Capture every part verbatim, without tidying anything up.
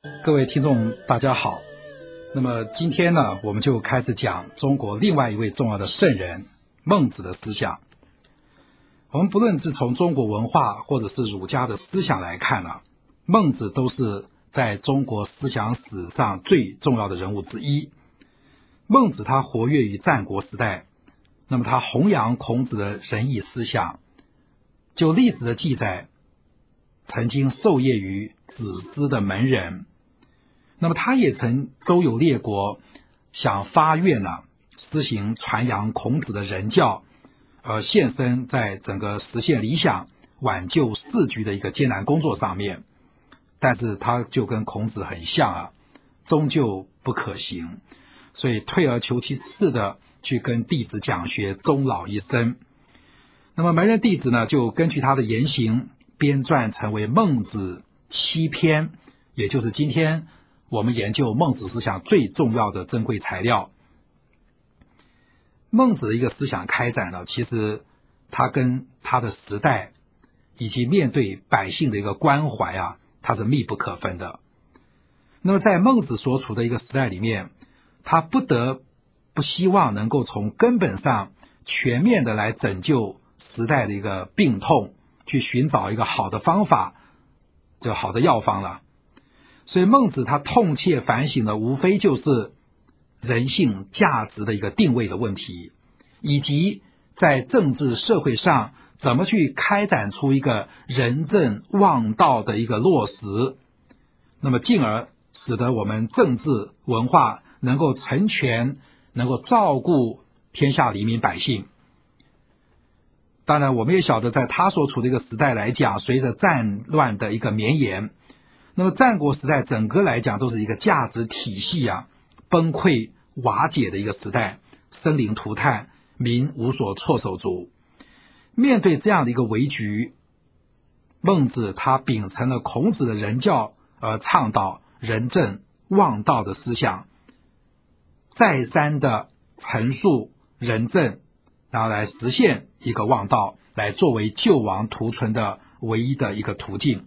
各位听众大家好，那么今天呢，我们就开始讲中国另外一位重要的圣人孟子的思想。我们不论是从中国文化或者是儒家的思想来看呢，孟子都是在中国思想史上最重要的人物之一。孟子他活跃于战国时代，那么他弘扬孔子的仁义思想，就历史的记载曾经授业于子思的门人，那么他也曾周游列国，想发愿呢，施行传扬孔子的仁教，而献身在整个实现理想、挽救世局的一个艰难工作上面。但是他就跟孔子很像啊，终究不可行，所以退而求其次的去跟弟子讲学，终老一生。那么门人弟子呢，就根据他的言行编撰成为孟子七篇，也就是今天我们研究孟子思想最重要的珍贵材料。孟子的一个思想开展呢，其实他跟他的时代以及面对百姓的一个关怀啊，它是密不可分的。那么在孟子所处的一个时代里面，他不得不希望能够从根本上全面的来拯救时代的一个病痛，去寻找一个好的方法，就好的药方了。所以孟子他痛切反省的无非就是人性价值的一个定位的问题，以及在政治社会上怎么去开展出一个仁政望道的一个落实，那么进而使得我们政治文化能够成全，能够照顾天下黎民百姓。当然我们也晓得，在他所处的一个时代来讲，随着战乱的一个绵延，那么战国时代整个来讲都是一个价值体系啊崩溃瓦解的一个时代，生灵涂炭，民无所措手足。面对这样的一个危局，孟子他秉承了孔子的仁教，而倡导仁政望道的思想，再三的陈述仁政，然后来实现一个望道，来作为救亡图存的唯一的一个途径。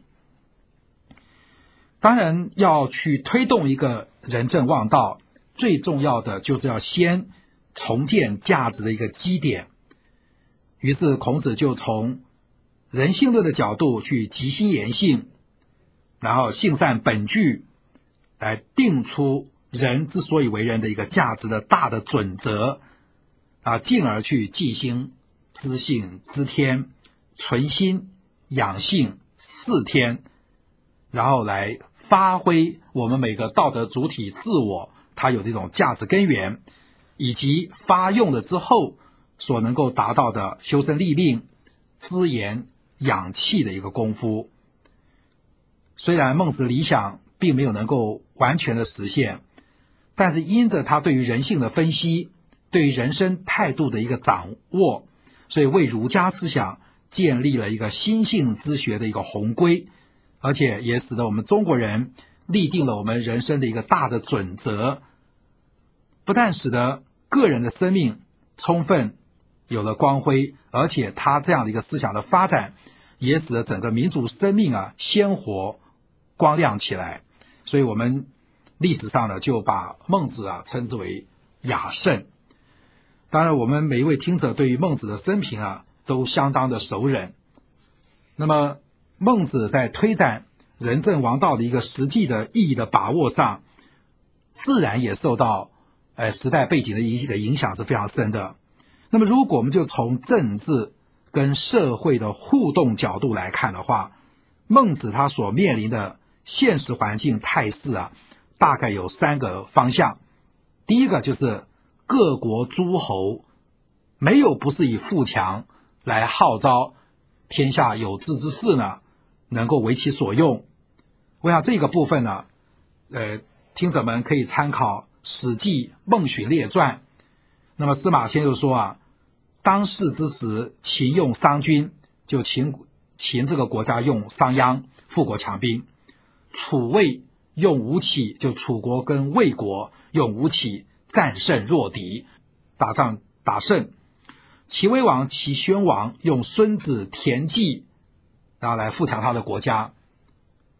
当然要去推动一个仁政望道，最重要的就是要先重建价值的一个基点。于是孔子就从人性论的角度去极心言性，然后性善本具，来定出人之所以为人的一个价值的大的准则啊，进而去济心知性知天，存心养性事天，然后来发挥我们每个道德主体自我它有这种价值根源，以及发用了之后所能够达到的修身立命、滋言养气的一个功夫。虽然孟子理想并没有能够完全的实现，但是因着他对于人性的分析，对于人生态度的一个掌握，所以为儒家思想建立了一个心性之学的一个宏规，而且也使得我们中国人立定了我们人生的一个大的准则，不但使得个人的生命充分有了光辉，而且他这样的一个思想的发展，也使得整个民族生命啊鲜活光亮起来。所以我们历史上呢就把孟子啊称之为雅圣。当然我们每一位听者对于孟子的生平啊都相当的熟稔。那么孟子在推展仁政王道的一个实际的意义的把握上，自然也受到呃时代背景的影的影响是非常深的。那么如果我们就从政治跟社会的互动角度来看的话，孟子他所面临的现实环境态势啊，大概有三个方向。第一个就是各国诸侯没有不是以富强来号召天下有志之士呢能够为其所用。我想这个部分呢呃，听者们可以参考史记孟荀列传。那么司马迁就说啊，当世之时，秦用商君，就秦秦这个国家用商鞅，富国强兵；楚魏用吴起，就楚国跟魏国用吴起战胜弱敌，打仗打胜；齐威王、齐宣王用孙子田忌，然后来富强他的国家。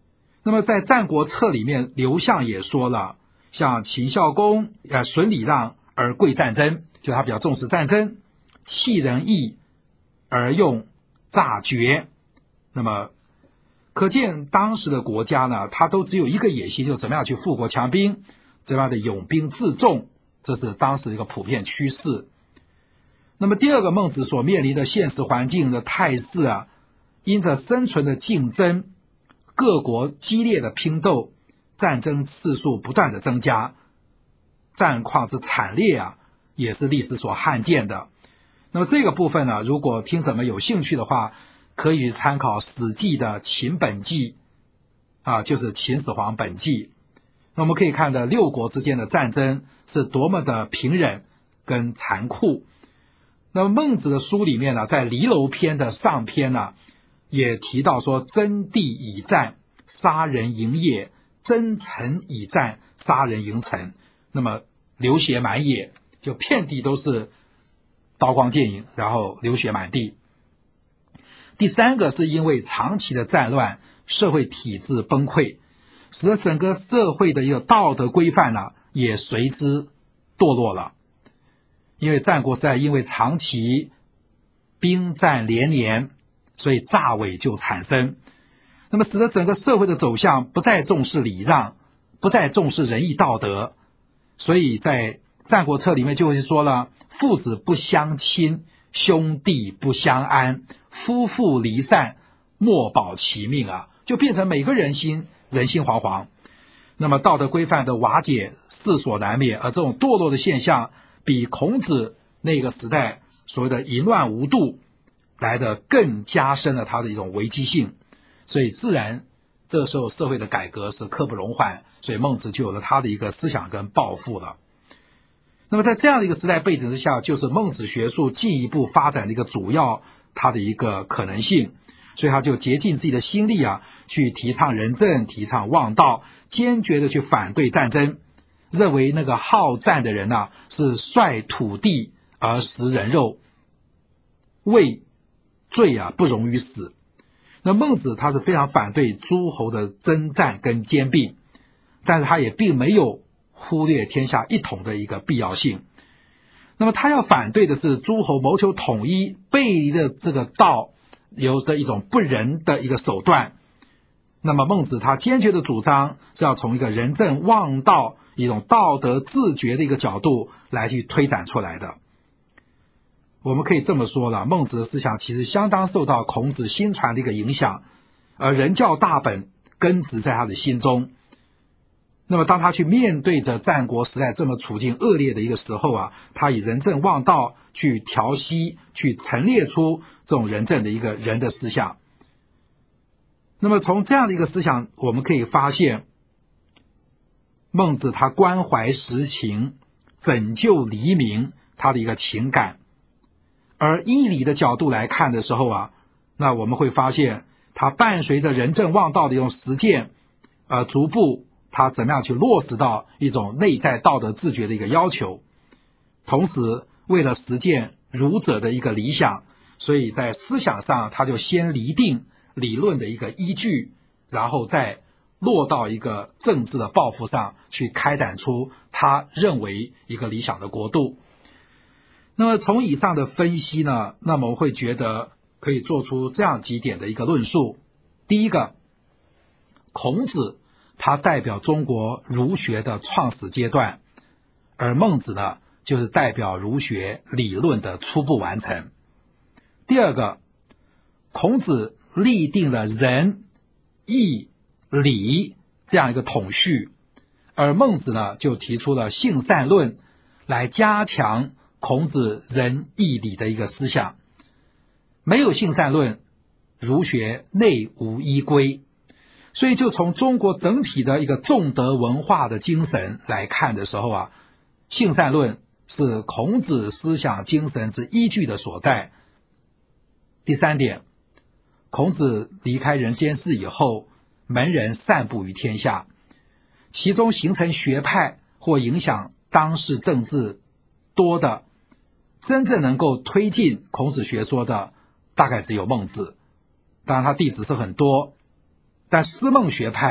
那么在《战国策》里面，刘向也说了，像秦孝公呃损礼让而贵战争，就他比较重视战争，弃仁义而用诈绝。那么可见当时的国家呢，他都只有一个野心，就是怎么样去富国强兵，怎么样的拥兵自重，这是当时一个普遍趋势。那么第二个，孟子所面临的现实环境的态势啊，因着生存的竞争，各国激烈的拼斗，战争次数不断的增加，战况之惨烈啊，也是历史所罕见的。那么这个部分呢，如果听者们有兴趣的话，可以参考《史记》的秦本纪啊，就是秦始皇本纪。那我们可以看到六国之间的战争是多么的平忍跟残酷。那么孟子的书里面呢，在离楼篇的上篇呢，也提到说，征地以战，杀人营业；征城以战，杀人营城。那么流血满野，就遍地都是刀光剑影，然后流血满地。第三个是因为长期的战乱，社会体制崩溃，使得整个社会的一个道德规范呢，也随之堕落了。因为战国时代因为长期兵战连连，所以诈伪就产生，那么使得整个社会的走向不再重视礼让，不再重视仁义道德。所以在战国策里面就会说了，父子不相亲，兄弟不相安，夫妇离散，莫保其命啊，就变成每个人心人心惶惶。那么道德规范的瓦解势所难免，而这种堕落的现象比孔子那个时代所谓的淫乱无度来的更加深了他的一种危机性，所以自然这个时候社会的改革是刻不容缓，所以孟子就有了他的一个思想跟抱负了。那么在这样的一个时代背景之下，就是孟子学术进一步发展的一个主要他的一个可能性，所以他就竭尽自己的心力啊，去提倡仁政，提倡望道，坚决的去反对战争，认为那个好战的人啊，是率土地而食人肉，畏罪啊不容于死。那孟子他是非常反对诸侯的征战跟兼并，但是他也并没有忽略天下一统的一个必要性。那么他要反对的是诸侯谋求统一背离的这个道，有着一种不仁的一个手段。那么孟子他坚决的主张是要从一个仁政望道，一种道德自觉的一个角度来去推展出来的。我们可以这么说了，孟子的思想其实相当受到孔子新传的一个影响，而仁教大本根植在他的心中。那么当他去面对着战国时代这么处境恶劣的一个时候啊，他以仁政望道去调息，去陈列出这种仁政的一个人的思想。那么从这样的一个思想，我们可以发现孟子他关怀实情，拯救黎民，他的一个情感。而义理的角度来看的时候啊，那我们会发现他伴随着仁政望道的一种实践，呃，逐步他怎么样去落实到一种内在道德自觉的一个要求。同时为了实践儒者的一个理想，所以在思想上他就先厘定理论的一个依据，然后再落到一个政治的抱负上去开展出他认为一个理想的国度。那么从以上的分析呢，那么我会觉得可以做出这样几点的一个论述。第一个，孔子他代表中国儒学的创始阶段，而孟子呢就是代表儒学理论的初步完成。第二个，孔子立定了仁、义、礼这样一个统序，而孟子呢就提出了性善论，来加强孔子仁义礼的一个思想。没有性善论，儒学内无依归。所以就从中国整体的一个重德文化的精神来看的时候啊，性善论是孔子思想精神之依据的所在。第三点，孔子离开人间世以后，门人散布于天下，其中形成学派或影响当世政治多的，真正能够推进孔子学说的大概只有孟子，当然他弟子是很多，但思孟学派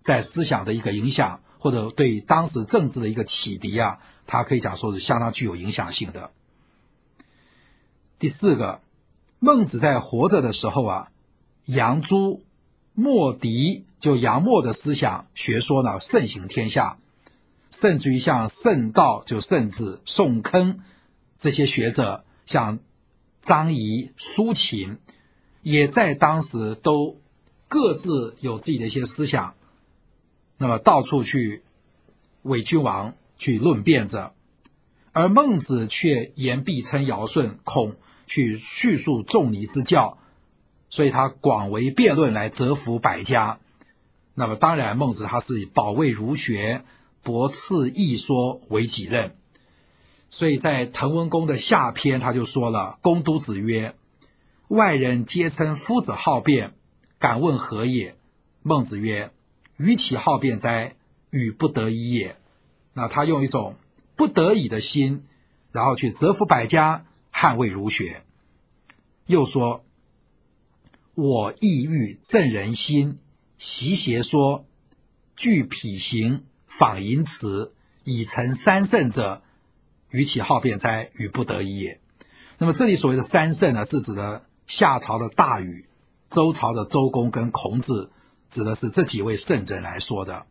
在思想的一个影响，或者对当时政治的一个启迪啊，它可以讲说是相当具有影响性的。第四个，孟子在活着的时候啊，杨朱、墨翟就杨墨的思想学说呢盛行天下，甚至于像圣道就甚至宋坑这些学者，像张仪、苏秦，也在当时都各自有自己的一些思想，那么到处去为君王去论辩着，而孟子却言必称尧舜，恐去叙述仲尼之教，所以他广为辩论来折服百家。那么当然孟子他是以保卫儒学、驳斥异说为己任，所以在滕文公的下篇他就说了，公都子曰：外人皆称夫子好辩，敢问何也？孟子曰：与其好辩哉，与不得已也。那他用一种不得已的心，然后去折服百家，捍卫儒学。又说：我意欲正人心，习邪说，具否行，仿淫词，以成三圣者，与其好辩哉，与不得已也。那么这里所谓的三圣呢，是指的夏朝的大禹、周朝的周公跟孔子，指的是这几位圣人来说的。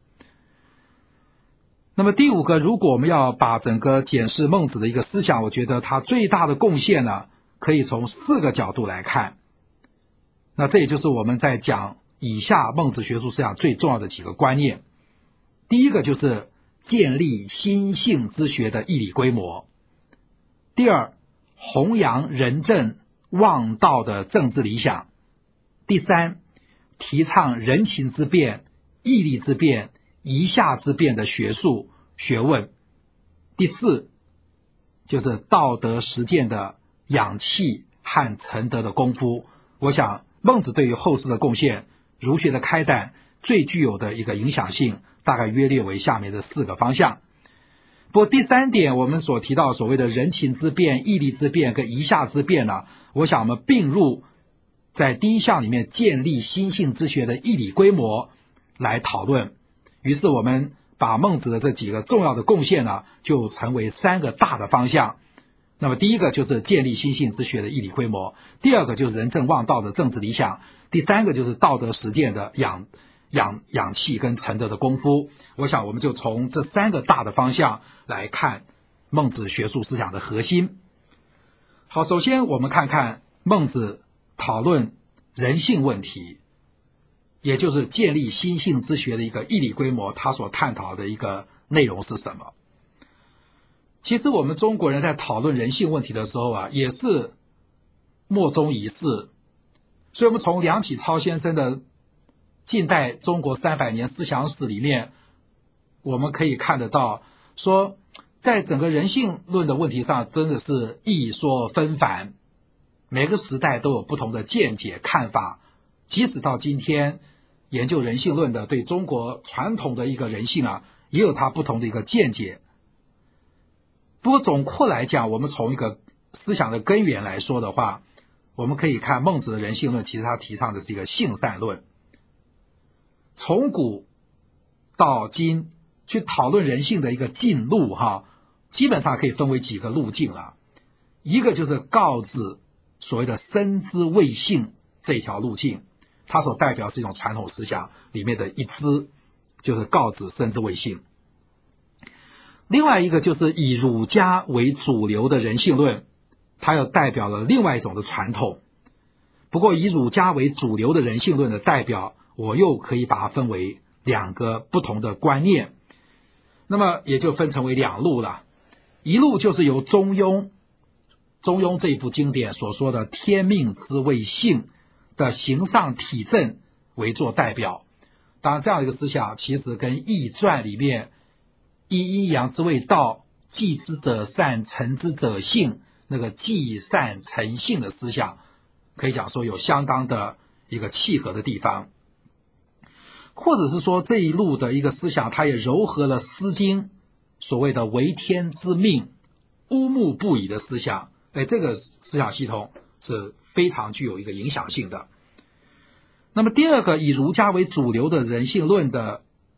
那么第五个，如果我们要把整个检视孟子的一个思想，我觉得他最大的贡献呢，可以从四个角度来看。那这也就是我们在讲以下孟子学术思想最重要的几个观念。第一个就是建立心性之学的义理规模。第二，弘扬仁政望道的政治理想。第三，提倡人情之辩、义理之辩、夷夏之辩的学术学问。第四，就是道德实践的养气和成德的功夫。我想孟子对于后世的贡献，儒学的开展最具有的一个影响性，大概约略为下面的四个方向。不过第三点，我们所提到所谓的人情之辩、义理之辩跟夷夏之辩呢，我想我们并入在第一项里面建立心性之学的义理规模来讨论。于是我们把孟子的这几个重要的贡献呢，就成为三个大的方向。那么第一个就是建立心性之学的义理规模，第二个就是仁政望道的政治理想，第三个就是道德实践的养养养气跟成德的功夫。我想我们就从这三个大的方向来看孟子学术思想的核心。好，首先我们看看孟子讨论人性问题，也就是建立心性之学的一个义理规模，他所探讨的一个内容是什么。其实我们中国人在讨论人性问题的时候啊，也是莫衷一是。所以我们从梁启超先生的近代中国三百年思想史里面，我们可以看得到，说在整个人性论的问题上，真的是异说纷繁，每个时代都有不同的见解看法。即使到今天，研究人性论的对中国传统的一个人性啊，也有它不同的一个见解。不过总括来讲，我们从一个思想的根源来说的话，我们可以看孟子的人性论，其实他提倡的是一个性善论。从古到今去讨论人性的一个进路哈，基本上可以分为几个路径了。一个就是告子所谓的生之谓性这条路径，它所代表是一种传统思想里面的一支，就是告子生之谓性。另外一个就是以儒家为主流的人性论，它又代表了另外一种的传统。不过以儒家为主流的人性论的代表，我又可以把它分为两个不同的观念，那么也就分成为两路了。一路就是由中庸中庸这一部经典所说的天命之谓性的形上体证为做代表。当然这样一个思想其实跟易传里面一阴阳之谓道，继之者善，成之者性，那个继善成性的思想，可以讲说有相当的一个契合的地方。或者是说这一路的一个思想，它也糅合了诗经所谓的为天之命，乌木不已的思想。哎，这个思想系统是非常具有一个影响性的。那么第二个以儒家为主流的人性论的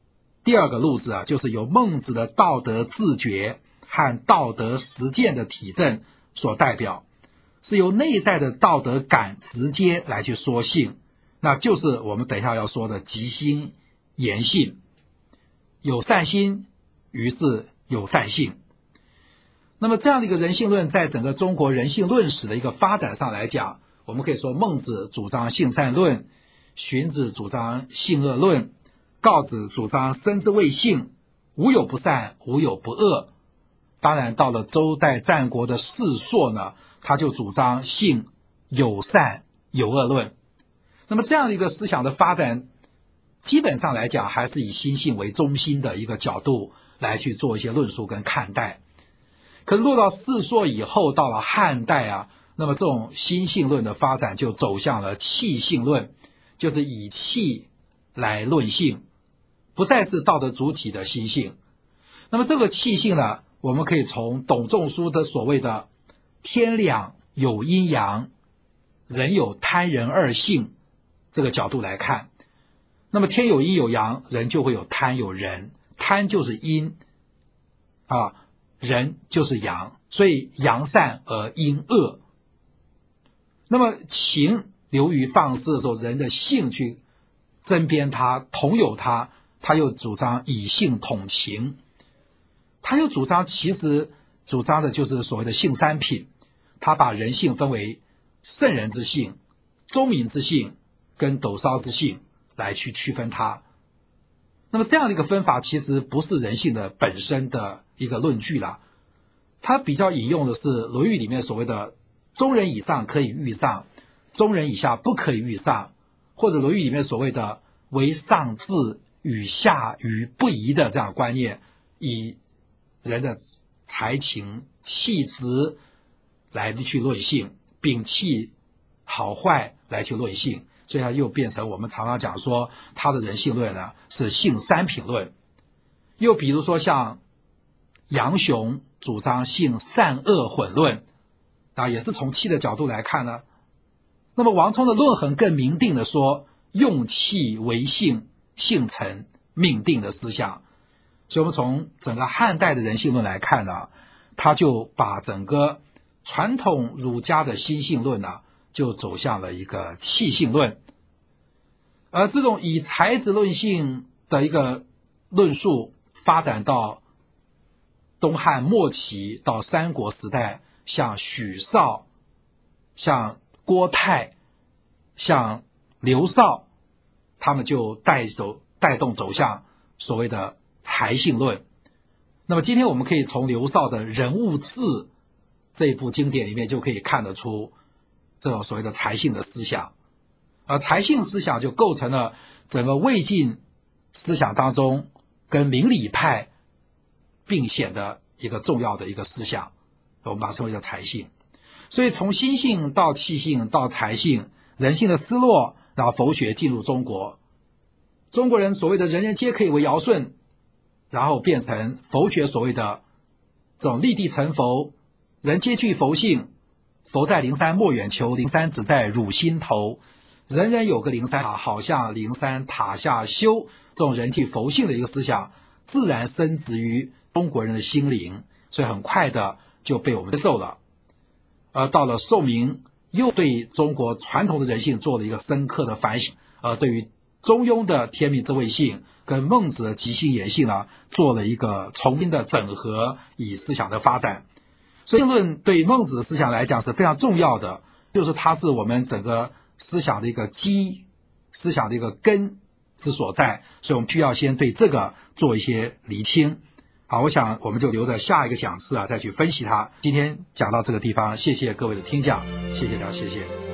第二个路子啊，就是由孟子的道德自觉和道德实践的体证所代表，是由内在的道德感直接来去说性，那就是我们等一下要说的即心言性。有善心，于是有善性。那么这样的一个人性论，在整个中国人性论史的一个发展上来讲，我们可以说孟子主张性善论，荀子主张性恶论，告子主张生之谓性，无有不善，无有不恶。当然到了周代战国的士硕呢，他就主张性有善有恶论。那么这样的一个思想的发展，基本上来讲还是以心性为中心的一个角度来去做一些论述跟看待。可是落到士硕以后，到了汉代啊，那么这种心性论的发展就走向了气性论，就是以气来论性，不再是道德主体的心性。那么这个气性呢，我们可以从董仲舒的所谓的天两有阴阳，人有贪人二性这个角度来看。那么天有阴有阳，人就会有贪有仁，贪就是阴啊，人就是阳，所以阳善而阴恶。那么情流于放肆的时候，人的性去争边它，统有它，他又主张以性统情，他又主张其实主张的就是所谓的性三品，他把人性分为圣人之性、忠民之性跟斗骚之性来去区分它。那么这样的一个分法其实不是人性的本身的一个论据啦，他比较引用的是《论语》里面所谓的中人以上可以欲上，中人以下不可以欲上，或者《论语》里面所谓的为上智与下愚不移的这样的观念，以人的才情气质来去论性，摒弃好坏来去论性，所以它又变成我们常常讲说他的人性论呢是性三品论。又比如说像杨雄主张性善恶混论啊，也是从气的角度来看呢。那么王充的论衡更明定的说用气为性，性成命定的思想。所以我们从整个汉代的人性论来看呢，他就把整个传统儒家的心性论呢就走向了一个气性论。而这种以才子论性的一个论述发展到东汉末期到三国时代，像许绍、像郭泰、像刘绍，他们就带走带动走向所谓的才性论。那么今天我们可以从刘绍的人物志这一部经典里面就可以看得出这种所谓的才性的思想。而才性思想就构成了整个魏晋思想当中跟明理派并显的一个重要的一个思想，我们把它称为叫才性。所以从心性到气性到才性，人性的失落，然后佛学进入中国，中国人所谓的人人皆可以为尧舜，然后变成佛学所谓的这种立地成佛，人皆具佛性，佛在灵山莫远求，灵山只在汝心头，人人有个灵山塔，好像灵山塔下修，这种人具佛性的一个思想自然深植于中国人的心灵，所以很快的就被我们接受了。而到了宋明，又对中国传统的人性做了一个深刻的反省，呃，对于中庸的天命之谓性跟孟子的即心言性呢，做了一个重新的整合，以思想的发展。所以论对孟子的思想来讲是非常重要的，就是它是我们整个思想的一个基，思想的一个根之所在，所以我们需要先对这个做一些厘清。好，我想我们就留着下一个讲次啊再去分析它。今天讲到这个地方，谢谢各位的听讲，谢谢大家，谢谢。